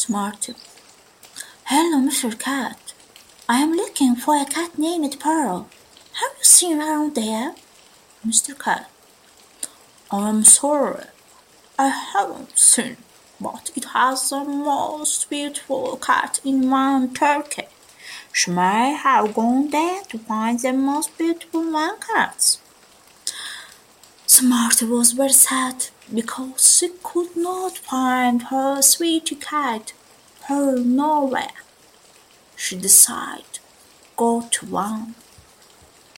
Smarty. Hello, Mr. Cat. I am looking for a cat named Pearl. Have you seen her around there? Mr. Cat. I'm sorry, I haven't seen, but it has the most beautiful cat in one Turkey. She may have gone there to find the most beautiful man cats. Smarty was very sad because she could not find her sweet cat Pearl nowhere. She decided go to one